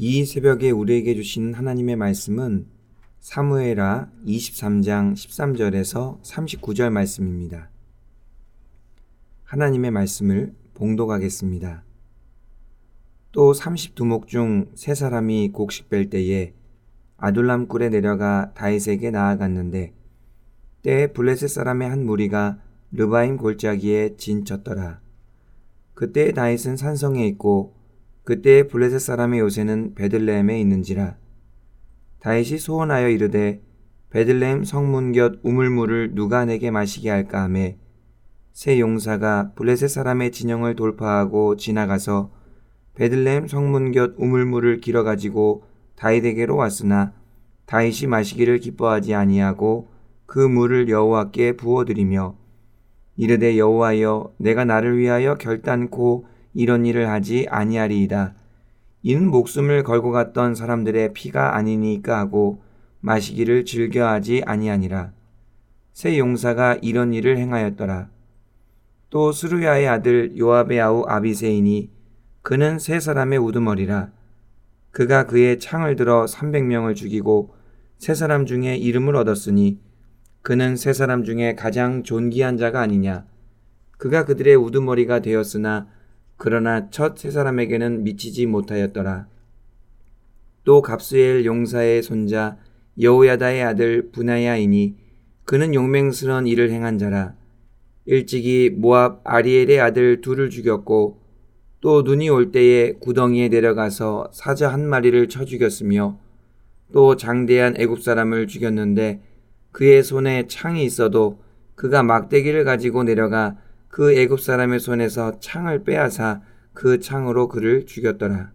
이 새벽에 우리에게 주신 하나님의 말씀은 사무엘하 23장 13절에서 39절 말씀입니다. 하나님의 말씀을 봉독하겠습니다. 또 32목 중 세 사람이 곡식 뺄 때에 아둘람 굴에 내려가 다윗에게 나아갔는데 때에 블레셋 사람의 한 무리가 르바임 골짜기에 진쳤더라. 그때 다윗은 산성에 있고 그때 블레셋 사람의 요새는 베들레헴에 있는지라. 다윗이 소원하여 이르되 베들레헴 성문 곁 우물물을 누가 내게 마시게 할까 하매 세 용사가 블레셋 사람의 진영을 돌파하고 지나가서 베들레헴 성문 곁 우물물을 길어 가지고 다윗에게로 왔으나 다윗이 마시기를 기뻐하지 아니하고 그 물을 여호와께 부어드리며 이르되 여호와여 내가 나를 위하여 결단코 이런 일을 하지 아니하리이다. 이는 목숨을 걸고 갔던 사람들의 피가 아니니까 하고 마시기를 즐겨하지 아니하니라. 세 용사가 이런 일을 행하였더라. 또 스루야의 아들 요압의 아우 아비새이니 그는 세 사람의 우두머리라. 그가 그의 창을 들어 300명을 죽이고 세 사람 중에 이름을 얻었으니 그는 세 사람 중에 가장 존귀한 자가 아니냐. 그가 그들의 우두머리가 되었으나 그러나 첫 세 사람에게는 미치지 못하였더라. 또 갑스엘 용사의 손자 여호야다의 아들 브나야이니 그는 용맹스러운 일을 행한 자라. 일찍이 모압 아리엘의 아들 둘을 죽였고 또 눈이 올 때에 구덩이에 내려가서 사자 한 마리를 쳐 죽였으며 또 장대한 애굽 사람을 죽였는데 그의 손에 창이 있어도 그가 막대기를 가지고 내려가 그 애굽 사람의 손에서 창을 빼앗아 그 창으로 그를 죽였더라.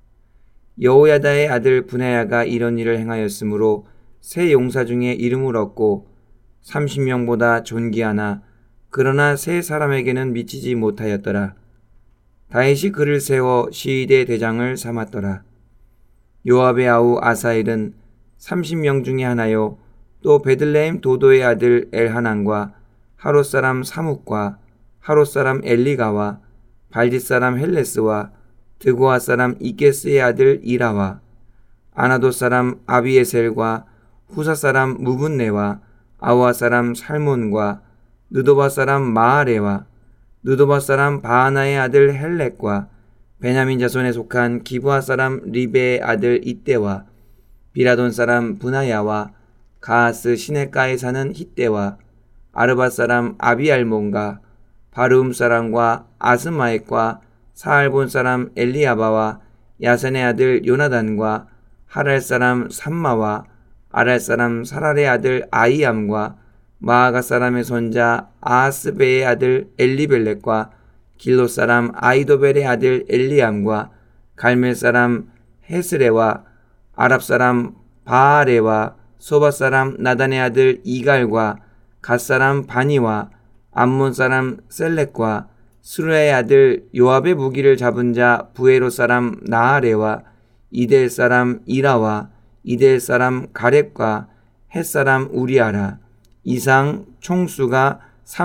여호야다의 아들 브나야가 이런 일을 행하였으므로 세 용사 중에 이름을 얻고 30명보다 존귀하나 그러나 세 사람에게는 미치지 못하였더라. 다윗이 그를 세워 시위대 대장을 삼았더라. 요압의 아우 아사엘은 30명 중에 하나요. 또 베들레헴 도도의 아들 엘하난과 하롯 사람 사묵과 하롯 사람 엘리가와 발짓 사람 헬레스와 드고아 사람 이게스의 아들 이라와 아나돗 사람 아비에셀과 후사 사람 무분네와 아와 사람 살몬과 느도바 사람 마아레와 느도바 사람 바하나의 아들 헬렉과 베냐민 자손에 속한 기브아 사람 리베의 아들 이때와 비라돈 사람 브나야와 가하스 시내가에 사는 hit대와 아르밧 사람 아비알몬과 바르움 사람과 아스마액과 사알본 사람 엘리아바와 야센의 아들 요나단과 하랄 사람 삼마와 아랄 사람 사랄의 아들 아이암과 마아가 사람의 손자 아하스베의 아들 엘리벨렉과 길롯 사람 아이도벨의 아들 엘리암과 갈멜 사람 헤스레와 아랍 사람 바아레와 소바 사람 나단의 아들 이갈과 갓 사람 바니와 암몬 사람 셀렉과 스루야의 아들 요압의 무기를 잡은 자 부에로 사람 나아레와 이델 사람 이라와 이델 사람 가렙과 헷 사람 우리아라. 이상 총수가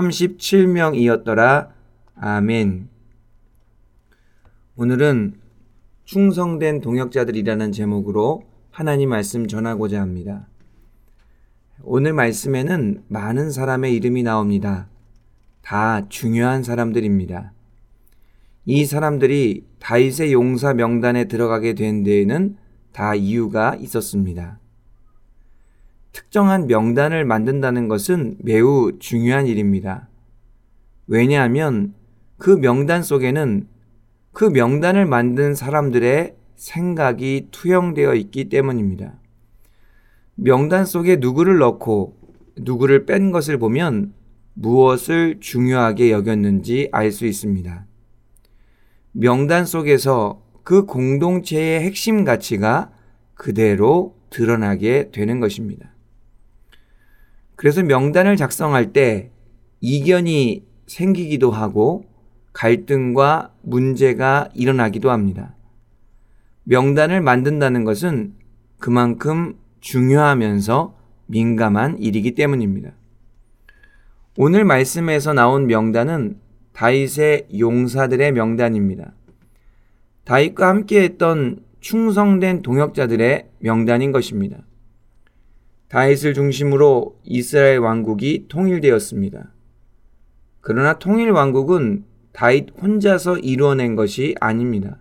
37명이었더라. 아멘. 오늘은 충성된 동역자들이라는 제목으로 하나님 말씀 전하고자 합니다. 오늘 말씀에는 많은 사람의 이름이 나옵니다. 다 중요한 사람들입니다. 이 사람들이 다윗의 용사 명단에 들어가게 된 데에는 다 이유가 있었습니다. 특정한 명단을 만든다는 것은 매우 중요한 일입니다. 왜냐하면 그 명단 속에는 그 명단을 만든 사람들의 생각이 투영되어 있기 때문입니다. 명단 속에 누구를 넣고 누구를 뺀 것을 보면 무엇을 중요하게 여겼는지 알 수 있습니다. 명단 속에서 그 공동체의 핵심 가치가 그대로 드러나게 되는 것입니다. 그래서 명단을 작성할 때 이견이 생기기도 하고 갈등과 문제가 일어나기도 합니다. 명단을 만든다는 것은 그만큼 중요하면서 민감한 일이기 때문입니다. 오늘 말씀에서 나온 명단은 다윗의 용사들의 명단입니다. 다윗과 함께했던 충성된 동역자들의 명단인 것입니다. 다윗을 중심으로 이스라엘 왕국이 통일되었습니다. 그러나 통일 왕국은 다윗 혼자서 이루어낸 것이 아닙니다.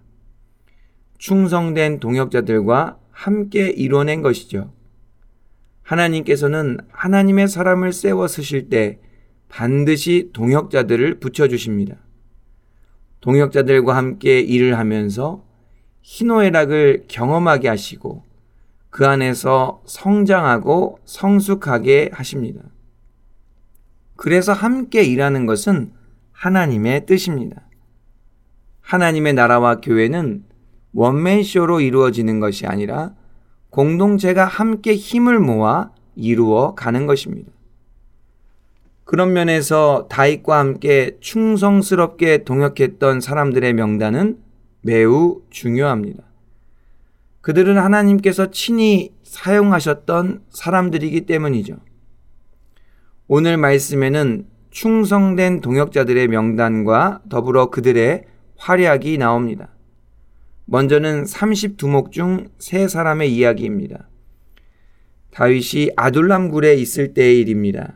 충성된 동역자들과 함께 이루어낸 것이죠. 하나님께서는 하나님의 사람을 세워 쓰실 때 반드시 동역자들을 붙여주십니다. 동역자들과 함께 일을 하면서 희노애락을 경험하게 하시고 그 안에서 성장하고 성숙하게 하십니다. 그래서 함께 일하는 것은 하나님의 뜻입니다. 하나님의 나라와 교회는 원맨쇼로 이루어지는 것이 아니라 공동체가 함께 힘을 모아 이루어 가는 것입니다. 그런 면에서 다윗과 함께 충성스럽게 동역했던 사람들의 명단은 매우 중요합니다. 그들은 하나님께서 친히 사용하셨던 사람들이기 때문이죠. 오늘 말씀에는 충성된 동역자들의 명단과 더불어 그들의 활약이 나옵니다. 먼저는 32목 중 3사람의 이야기입니다. 다윗이 아둘람 굴에 있을 때의 일입니다.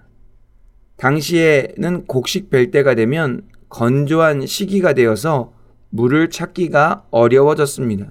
당시에는 곡식 벨 때가 되면 건조한 시기가 되어서 물을 찾기가 어려워졌습니다.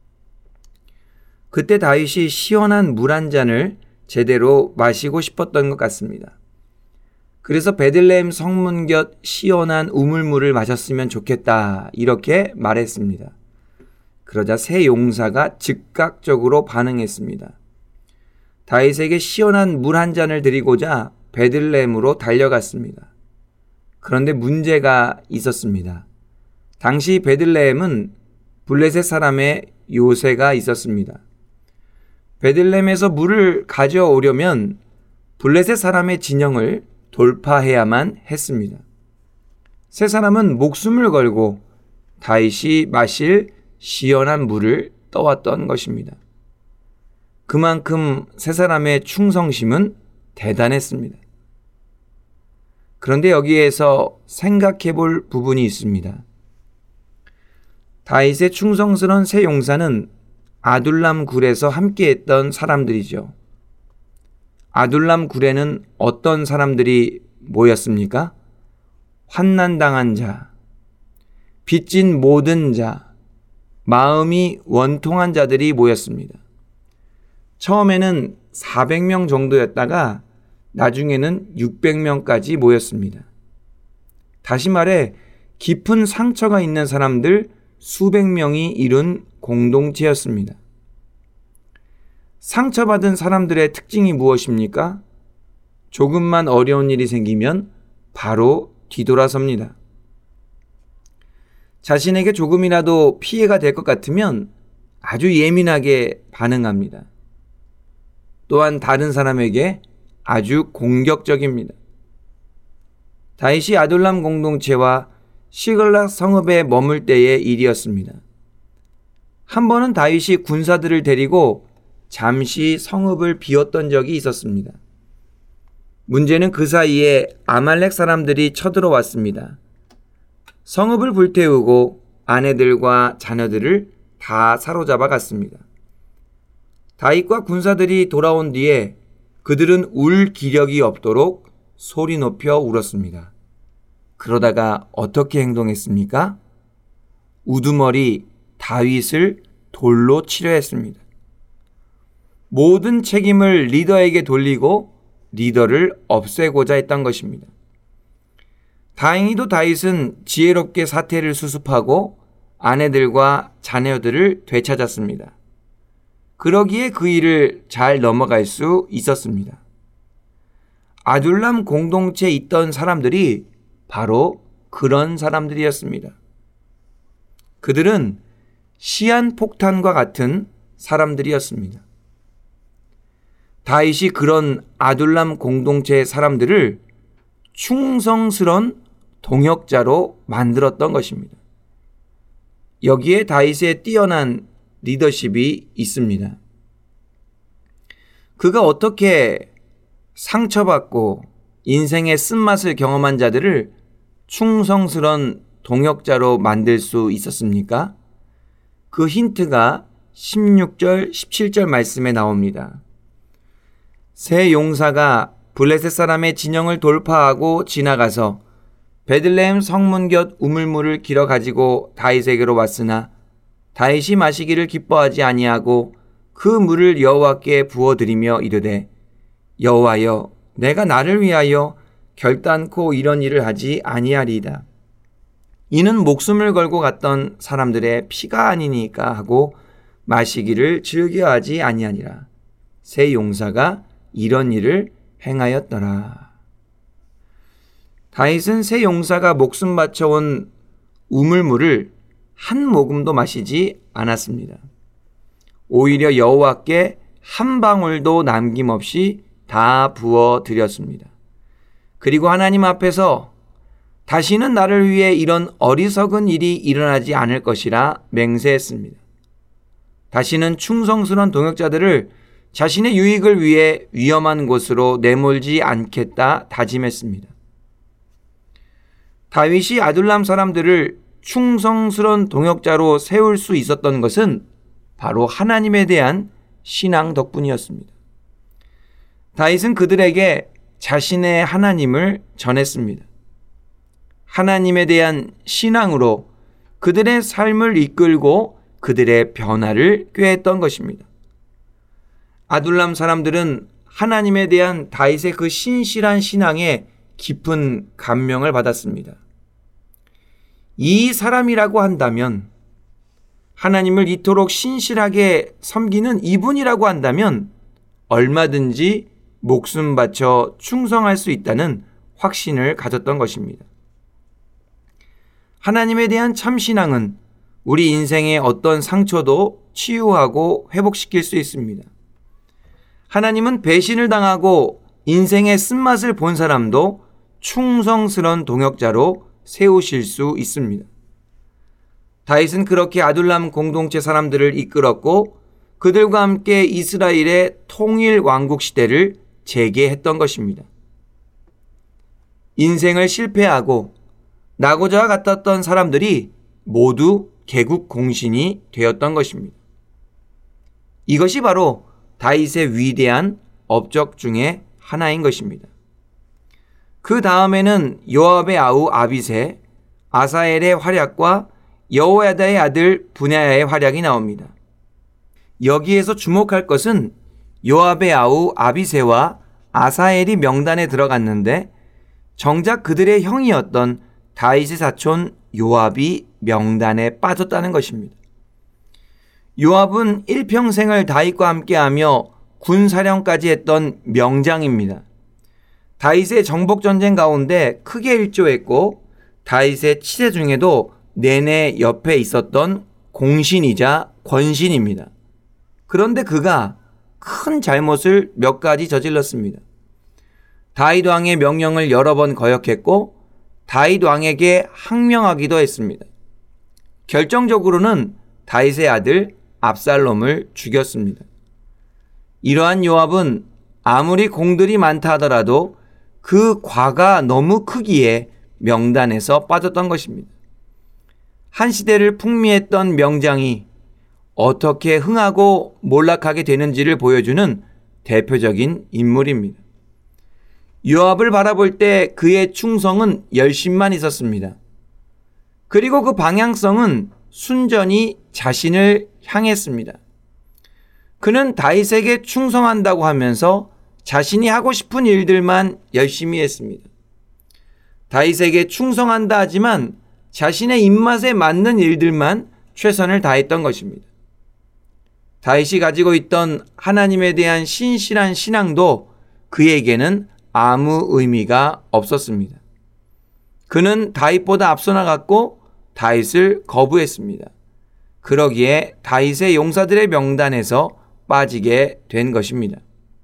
그때 다윗이 시원한 물 한 잔을 제대로 마시고 싶었던 것 같습니다. 그래서 베들레헴 성문 곁 시원한 우물물을 마셨으면 좋겠다 이렇게 말했습니다. 그러자 새 용사가 즉각적으로 반응했습니다. 다윗에게 시원한 물 한 잔을 드리고자 베들레헴으로 달려갔습니다. 그런데 문제가 있었습니다. 당시 베들레헴은 블레셋 사람의 요새가 있었습니다. 베들레헴에서 물을 가져오려면 블레셋 사람의 진영을 돌파해야만 했습니다. 세 사람은 목숨을 걸고 다윗이 마실 시원한 물을 떠왔던 것입니다. 그만큼 세 사람의 충성심은 대단했습니다. 그런데 여기에서 생각해 볼 부분이 있습니다. 다윗의 충성스러운 세 용사는 아둘람 굴에서 함께했던 사람들이죠. 아둘람 굴에는 어떤 사람들이 모였습니까? 환난당한 자, 빚진 모든 자, 마음이 원통한 자들이 모였습니다. 처음에는 400명 정도였다가 나중에는 600명까지 모였습니다. 다시 말해 깊은 상처가 있는 사람들 수백 명이 이룬 공동체였습니다. 상처받은 사람들의 특징이 무엇입니까? 조금만 어려운 일이 생기면 바로 뒤돌아섭니다. 자신에게 조금이라도 피해가 될 것 같으면 아주 예민하게 반응합니다. 또한 다른 사람에게 아주 공격적입니다. 다윗이 아둘람 공동체와 시글락 성읍에 머물 때의 일이었습니다. 한 번은 다윗이 군사들을 데리고 잠시 성읍을 비웠던 적이 있었습니다. 문제는 그 사이에 아말렉 사람들이 쳐들어왔습니다. 성읍을 불태우고 아내들과 자녀들을 다 사로잡아 갔습니다. 다윗과 군사들이 돌아온 뒤에 그들은 울 기력이 없도록 소리 높여 울었습니다. 그러다가 어떻게 행동했습니까? 우두머리 다윗을 돌로 치려 했습니다. 모든 책임을 리더에게 돌리고 리더를 없애고자 했던 것입니다. 다행히도 다윗은 지혜롭게 사태를 수습하고 아내들과 자녀들을 되찾았습니다. 그러기에 그 일을 잘 넘어갈 수 있었습니다. 아둘람 공동체에 있던 사람들이 바로 그런 사람들이었습니다. 그들은 시한폭탄과 같은 사람들이었습니다. 다윗이 그런 아둘람 공동체의 사람들을 충성스러운 동역자로 만들었던 것입니다. 여기에 다윗의 뛰어난 리더십이 있습니다. 그가 어떻게 상처받고 인생의 쓴맛을 경험한 자들을 충성스러운 동역자로 만들 수 있었습니까? 그 힌트가 16절, 17절 말씀에 나옵니다. 세 용사가 블레셋 사람의 진영을 돌파하고 지나가서 베들레헴 성문 곁 우물물을 길어 가지고 다윗에게로 왔으나 다윗이 마시기를 기뻐하지 아니하고 그 물을 여호와께 부어드리며 이르되 여호와여 내가 나를 위하여 결단코 이런 일을 하지 아니하리이다. 이는 목숨을 걸고 갔던 사람들의 피가 아니니까 하고 마시기를 즐겨하지 아니하니라. 세 용사가 이런 일을 행하였더라. 다윗은 세 용사가 목숨 바쳐온 우물물을 한 모금도 마시지 않았습니다. 오히려 여호와께 한 방울도 남김없이 다 부어 드렸습니다. 그리고 하나님 앞에서 다시는 나를 위해 이런 어리석은 일이 일어나지 않을 것이라 맹세했습니다. 다시는 충성스러운 동역자들을 자신의 유익을 위해 위험한 곳으로 내몰지 않겠다 다짐했습니다. 다윗이 아둘람 사람들을 충성스러운 동역자로 세울 수 있었던 것은 바로 하나님에 대한 신앙 덕분이었습니다. 다윗은 그들에게 자신의 하나님을 전했습니다. 하나님에 대한 신앙으로 그들의 삶을 이끌고 그들의 변화를 꾀했던 것입니다. 아둘람 사람들은 하나님에 대한 다윗의 그 신실한 신앙에 깊은 감명을 받았습니다. 이 사람이라고 한다면, 하나님을 이토록 신실하게 섬기는 이분이라고 한다면 얼마든지 목숨 바쳐 충성할 수 있다는 확신을 가졌던 것입니다. 하나님에 대한 참신앙은 우리 인생의 어떤 상처도 치유하고 회복시킬 수 있습니다. 하나님은 배신을 당하고 인생의 쓴맛을 본 사람도 충성스러운 동역자로 세우실 수 있습니다. 다윗은 그렇게 아둘람 공동체 사람들을 이끌었고 그들과 함께 이스라엘의 통일 왕국 시대를 재개했던 것입니다. 인생을 실패하고 나고자와 같았던 사람들이 모두 개국 공신이 되었던 것입니다. 이것이 바로 다윗의 위대한 업적 중에 하나인 것입니다. 그 다음에는 요압의 아우 아비새, 아사엘의 활약과 여호야다의 아들 분야야의 활약이 나옵니다. 여기에서 주목할 것은 요압의 아우 아비새와 아사엘이 명단에 들어갔는데 정작 그들의 형이었던 다윗의 사촌 요압이 명단에 빠졌다는 것입니다. 요압은 일평생을 다윗과 함께하며 군사령까지 했던 명장입니다. 다윗의 정복전쟁 가운데 크게 일조했고 다윗의 치세 중에도 내내 옆에 있었던 공신이자 권신입니다. 그런데 그가 큰 잘못을 몇 가지 저질렀습니다. 다윗 왕의 명령을 여러 번 거역했고 다윗 왕에게 항명하기도 했습니다. 결정적으로는 다윗의 아들 압살롬을 죽였습니다. 이러한 요압은 아무리 공들이 많다 하더라도 그 과가 너무 크기에 명단에서 빠졌던 것입니다. 한 시대를 풍미했던 명장이 어떻게 흥하고 몰락하게 되는지를 보여주는 대표적인 인물입니다. 요압을 바라볼 때 그의 충성은 열심만 있었습니다. 그리고 그 방향성은 순전히 자신을 향했습니다. 그는 다윗에게 충성한다고 하면서 자신이 하고 싶은 일들만 열심히 했습니다. 다윗에게 충성한다 하지만 자신의 입맛에 맞는 일들만 최선을 다했던 것입니다. 다윗이 가지고 있던 하나님에 대한 신실한 신앙도 그에게는 아무 의미가 없었습니다. 그는 다윗보다 앞서 나갔고 다윗을 거부했습니다. 그러기에 다윗의 용사들의 명단에서 빠지게 된 것입니다.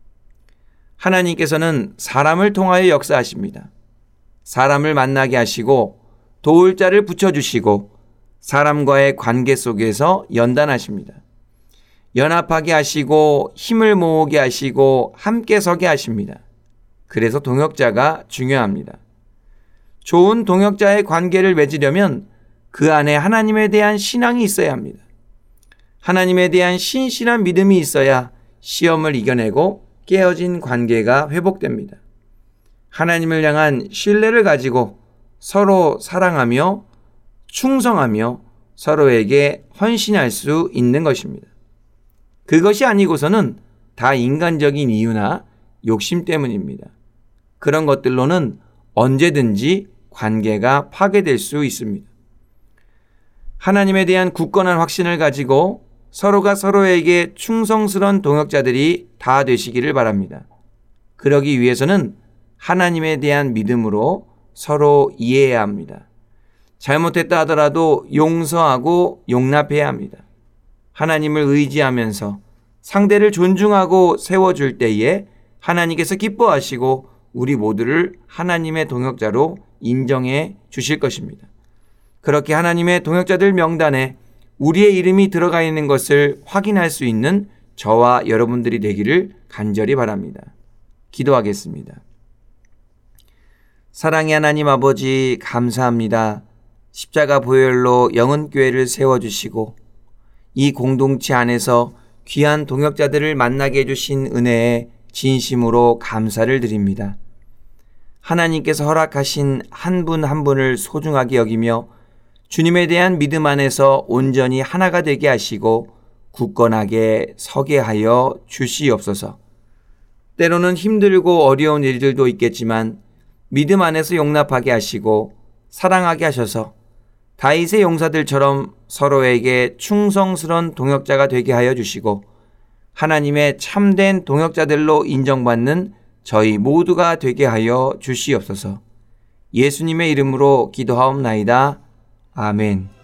하나님께서는 사람을 통하여 역사하십니다. 사람을 만나게 하시고 도울 자를 붙여주시고 사람과의 관계 속에서 연단하십니다. 연합하게 하시고 힘을 모으게 하시고 함께 서게 하십니다. 그래서 동역자가 중요합니다. 좋은 동역자의 관계를 맺으려면 그 안에 하나님에 대한 신앙이 있어야 합니다. 하나님에 대한 신실한 믿음이 있어야 시험을 이겨내고 깨어진 관계가 회복됩니다. 하나님을 향한 신뢰를 가지고 서로 사랑하며 충성하며 서로에게 헌신할 수 있는 것입니다. 그것이 아니고서는 다 인간적인 이유나 욕심 때문입니다. 그런 것들로는 언제든지 관계가 파괴될 수 있습니다. 하나님에 대한 굳건한 확신을 가지고 서로가 서로에게 충성스러운 동역자들이 다 되시기를 바랍니다. 그러기 위해서는 하나님에 대한 믿음으로 서로 이해해야 합니다. 잘못했다 하더라도 용서하고 용납해야 합니다. 하나님을 의지하면서 상대를 존중하고 세워줄 때에 하나님께서 기뻐하시고 우리 모두를 하나님의 동역자로 인정해 주실 것입니다. 그렇게 하나님의 동역자들 명단에 우리의 이름이 들어가 있는 것을 확인할 수 있는 저와 여러분들이 되기를 간절히 바랍니다. 기도하겠습니다. 사랑의 하나님 아버지, 감사합니다. 십자가 보혈로 영은교회를 세워주시고 이 공동체 안에서 귀한 동역자들을 만나게 해주신 은혜에 진심으로 감사를 드립니다. 하나님께서 허락하신 한 분 한 분을 소중하게 여기며 주님에 대한 믿음 안에서 온전히 하나가 되게 하시고 굳건하게 서게 하여 주시옵소서. 때로는 힘들고 어려운 일들도 있겠지만 믿음 안에서 용납하게 하시고 사랑하게 하셔서 다윗의 용사들처럼 서로에게 충성스러운 동역자가 되게 하여 주시고 하나님의 참된 동역자들로 인정받는 저희 모두가 되게 하여 주시옵소서. 예수님의 이름으로 기도하옵나이다. 아멘.